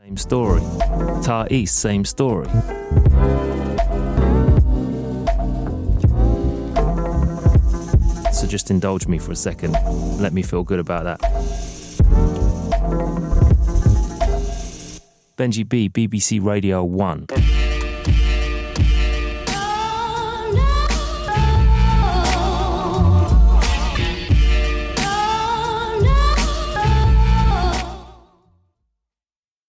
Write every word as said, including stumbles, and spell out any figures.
Same story. Tar East, same story. So just indulge me for a second. Let me feel good about that. Benji B, B B C Radio one.